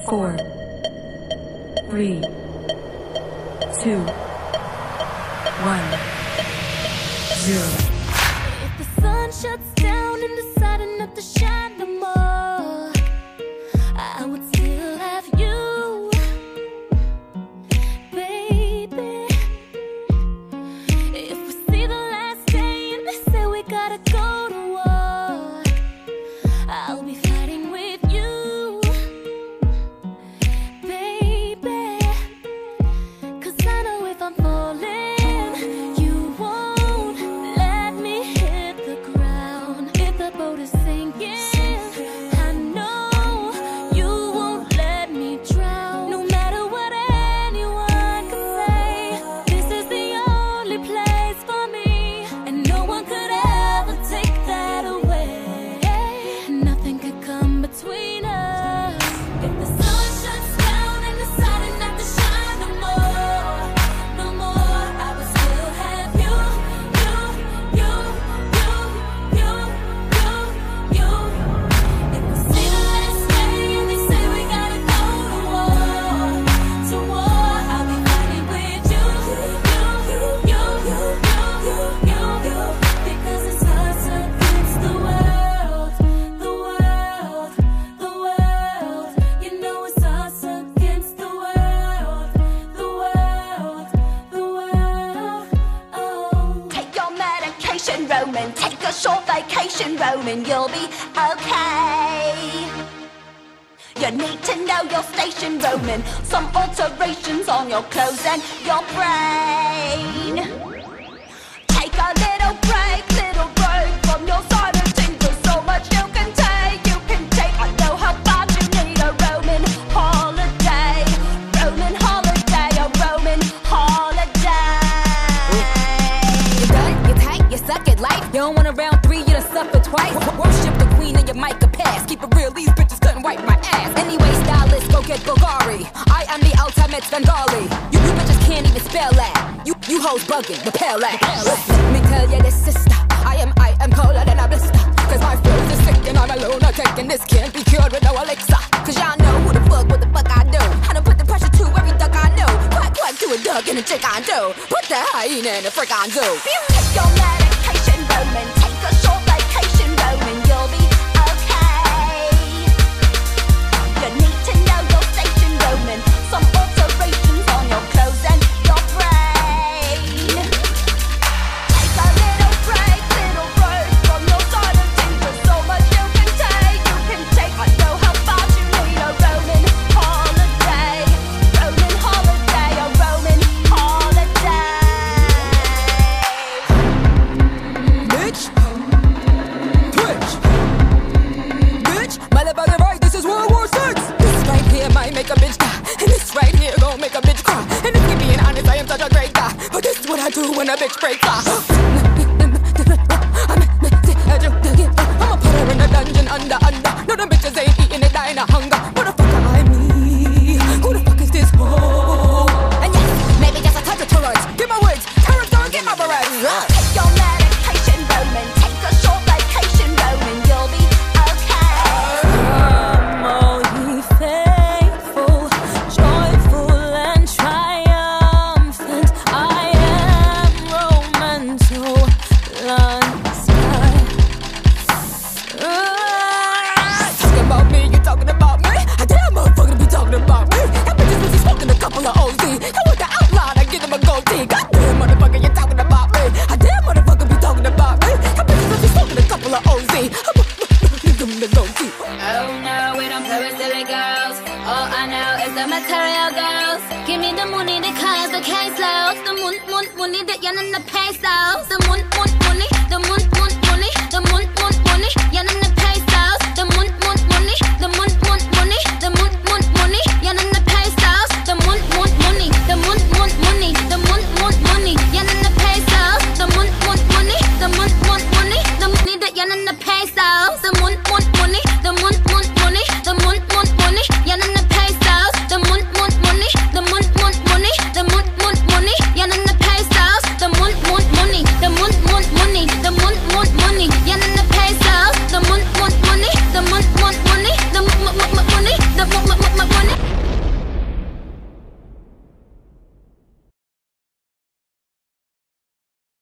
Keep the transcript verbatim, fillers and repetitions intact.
four, three, two, one, zero. If the sun shuts down and decided not to shine no more, I would still have you, baby. If we see the last day and they say we gotta go to war, I'll be fighting with you, baby. Cause I know if I'm falling, you won't let me hit the ground. If the boat is sinking, I know you won't let me drown. No matter what anyone can say, this is the only place for me, and no one could ever take that away. Nothing could come between us. If the sun shuts down and decided not to shine no more, no more, I would still have you, you, you, you, you, you, you. If we see the last day and they say we gotta go to war, to war, I'll be fighting with you, you, you, you, you, you, you, because it's us against the world, the world, the world. You know it's us against the world, the world, the world. Oh. Take your medication, Roman. Take a short vacation, Roman. You'll be okay. You need to know your station, Roman. Some alterations on your clothes and your brain. Take a little break, little break from your sanity. There's so much you can take, you can take. I know how bad you need a Roman holiday, Roman holiday, a Roman holiday. You done, you tight, you suck at life. You don't want a round three, you done suffer twice. Worship the queen and your mic a pass. Keep it real, these bitches couldn't wipe my ass. Anyway, stylist, go get Bulgari. I am the ultimate Svengali. You, you bitches can't even spell that. You, you hoes bugging, repel that. Let me tell you this, sister. I am, I am colder than a blister. Cause my flows is sick and I'm a lunatic, and this can't be cured with no elixir. Cause y'all know who the fuck, what the fuck I do. I done put the pressure to every duck I know. Quack, quack to a duck and a chick I do. Put the hyena in a frick on zoo. Take your medication, Roman. Take a short vacation, Roman. You'll be okay. You need to know your station, Roman. Some alterations on your clothes and your brain. Take a little break, little break from your sanity. There's so much you can take, you can take. I know how far you need a Roman holiday, Roman holiday, a Roman holiday. Bitch, twitch, bitch, motherfucker, right? This is World War Six. This right here might make a bitch die, and this right here gon' make a bitch cry. And if you being honest, I am such a great guy, but this is what I do when a bitch breaks off. I'ma put her in a dungeon under under. No, the bitches ain't eating it, dying of hunger. Who the fuck am I me? Who the fuck is this hoe? And yes, maybe just a touch of tolerance. Get my words, courage, don't get my barrettes. Take your medication, Roman. Take a short vacation, Roman. You'll be okay. Come, all ye faithful, joyful and triumphant. I am Roman, so lunch sky. Talking about me, you talking about me? I damn motherfucker be talking about me. That bitches was smoking a couple of O Z. I want the outline, I give them a goatee. Goddamn motherfucker, you talking about me? I damn motherfucker be talking about me. That bitches was smoking a couple of O Z. Give them the goatee. Oh no, we don't play with silly girls. All I know is the material girls. Give me the money, the cars, the caseloads. The moon, moon, money, the yen and the pesos. The moon, moon,